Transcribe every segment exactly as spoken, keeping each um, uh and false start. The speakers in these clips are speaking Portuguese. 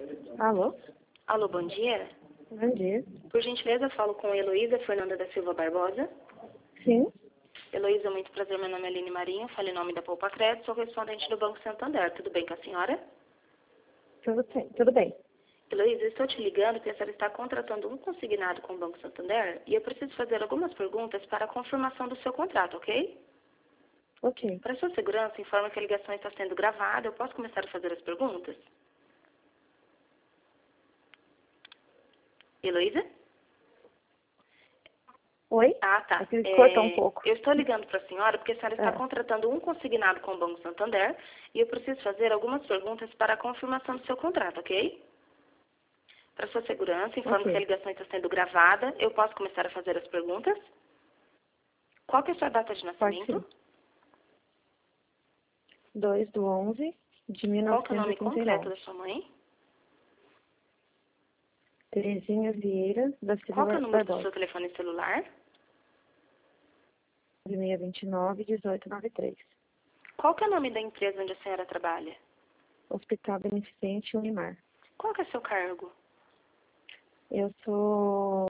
Alô? Alô, bom dia. Bom dia. Por gentileza, eu falo com Heloísa Fernanda da Silva Barbosa. Sim? Heloísa, muito prazer, meu nome é Aline Marinho, falo em nome da Poupa Crédito, sou correspondente do Banco Santander. Tudo bem com a senhora? Tudo bem. Tudo bem. Heloísa, eu estou te ligando porque a senhora está contratando um consignado com o Banco Santander e eu preciso fazer algumas perguntas para a confirmação do seu contrato, ok? Ok. Para sua segurança, informa que a ligação está sendo gravada. Eu posso começar a fazer as perguntas? Heloísa? Oi? Ah, tá. Aqui É, cortou um pouco. eu estou ligando para a senhora porque a senhora está É. contratando um consignado com o Banco Santander e eu preciso fazer algumas perguntas para a confirmação do seu contrato, ok? Para sua segurança, informo que a Ok. ligação está sendo gravada. Eu posso começar a fazer as perguntas? Qual que é a sua data de Pode nascimento? sim. dois do onze de Qual que é o mil novecentos e nome oitenta e completo nove. da sua mãe? Terezinha Vieira da Qual que é o Silva número do Barbosa. seu telefone celular? seis dois nove, um oito nove três. Qual que é o nome da empresa onde a senhora trabalha? Hospital Beneficente Unimar. Qual que é o seu cargo? Eu sou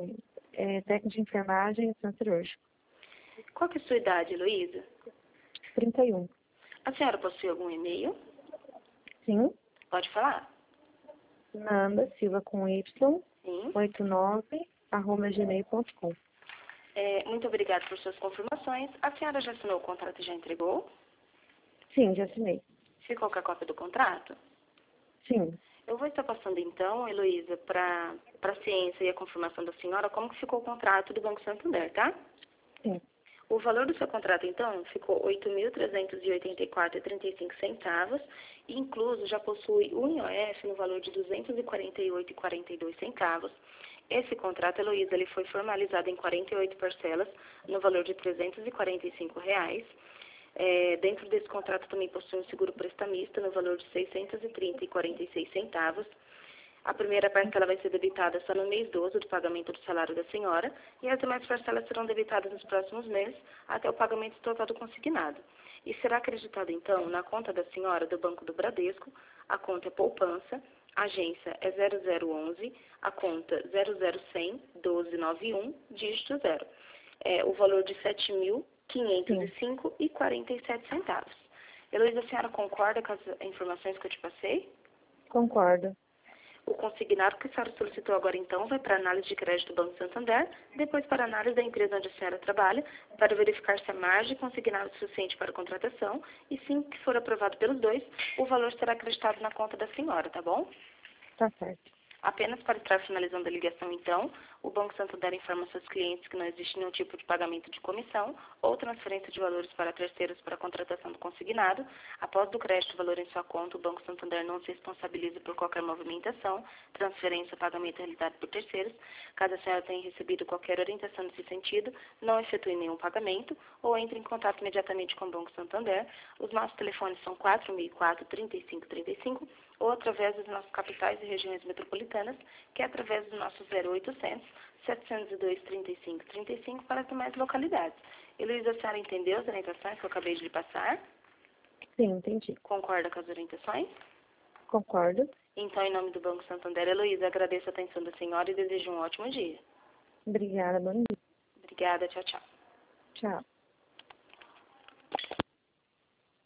é, técnico de enfermagem e centro cirúrgico. Qual que é a sua idade, Heloísa? trinta e um. A senhora possui algum e-mail? Sim? Pode falar. Nanda Silva com Y, Sim. oitenta e nove, arroba gmail ponto com. É, muito obrigada por suas confirmações. A senhora já assinou o contrato e já entregou? Sim, já assinei. Ficou com a cópia do contrato? Sim. Eu vou estar passando então, Heloísa, para a ciência e a confirmação da senhora como que ficou o contrato do Banco Santander, tá? Sim. O valor do seu contrato, então, ficou oito mil trezentos e oitenta e quatro reais e trinta e cinco centavos, e incluso já possui um I O F no valor de duzentos e quarenta e oito reais e quarenta e dois centavos. Esse contrato, Heloísa, ele foi formalizado em quarenta e oito parcelas, no valor de trezentos e quarenta e cinco reais. É, dentro desse contrato também possui um seguro prestamista no valor de seiscentos e trinta reais e quarenta e seis centavos. A primeira parcela vai ser debitada só no mês doze do pagamento do salário da senhora e as demais parcelas serão debitadas nos próximos meses até o pagamento total do consignado. E será acreditado, então, na conta da senhora do Banco do Bradesco, a conta é poupança, a agência é zero zero onze, a conta zero zero cem, doze noventa e um, dígito zero. É, o valor de sete mil quinhentos e cinco reais e quarenta e sete centavos. Heloísa, a senhora concorda com as informações que eu te passei? Concordo. O consignado que a senhora solicitou agora, então, vai para a análise de crédito do Banco Santander, depois para a análise da empresa onde a senhora trabalha, para verificar se a margem consignada é suficiente para a contratação, e sim que for aprovado pelos dois, o valor será acreditado na conta da senhora, tá bom? Tá certo. Apenas para estar finalizando a ligação, então, o Banco Santander informa seus clientes que não existe nenhum tipo de pagamento de comissão ou transferência de valores para terceiros para a contratação do consignado. Após do crédito o valor em sua conta, o Banco Santander não se responsabiliza por qualquer movimentação, transferência ou pagamento realizado por terceiros. Caso a senhora tenha recebido qualquer orientação nesse sentido, não efetue nenhum pagamento ou entre em contato imediatamente com o Banco Santander. Os nossos telefones são quatro mil e quatro, trinta e cinco trinta e cinco ou através das nossas capitais e regiões metropolitanas, que é através do nosso zero oitocentos, setecentos e dois, trinta e cinco trinta e cinco para as demais localidades. Heloísa, a senhora entendeu as orientações que eu acabei de lhe passar? Sim, entendi. Concorda com as orientações? Concordo. Então, em nome do Banco Santander, Heloísa, agradeço a atenção da senhora e desejo um ótimo dia. Obrigada, bom dia. Obrigada, tchau, tchau. Tchau.